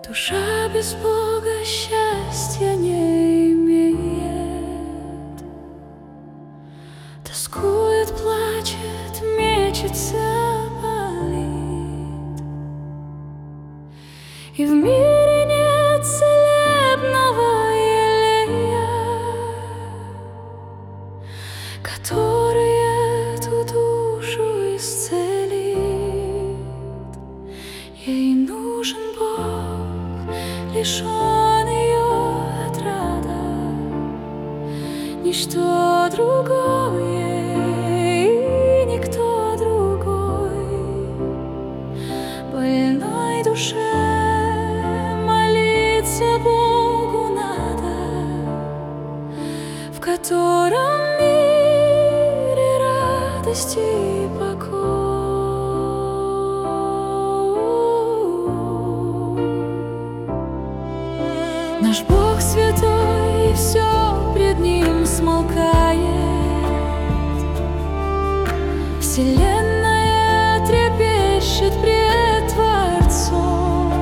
Душа без Бога счастья не имеет, тоскует, плачет, мечется, болит. И в мире нет целебного елея, который эту душу исцелит. Ей нужен Бог, лишён ее отрада, ничто другое и никто другой. Больной душе молиться Богу надо, в котором мир и радость и покой. Наш Бог святой, и все пред Ним смолкает. Вселенная трепещет пред Творцом.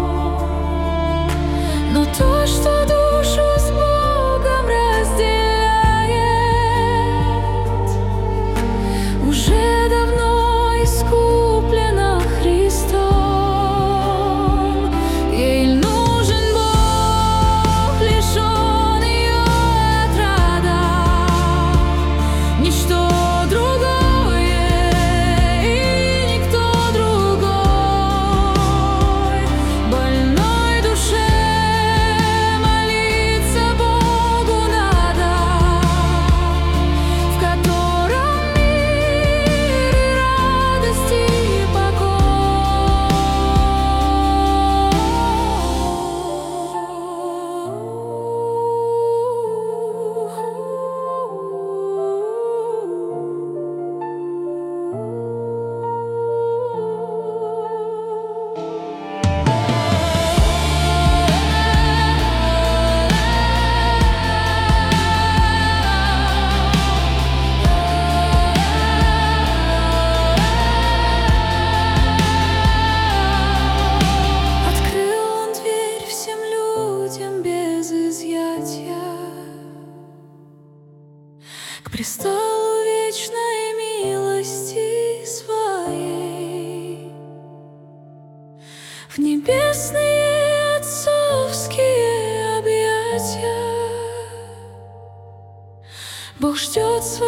Но то, что душу с Богом разделяет, уже давно искуплено Христом. Ей нужен Бог, лишён ее отрада, ничто другое и никто другой. Больной душе молиться Богу надо, в котором мир и радость и покой. Открыл Он дверь всем людям без изъятия к престолу вечной милости своей, в небесные отцовские объятия. Бог ждет своей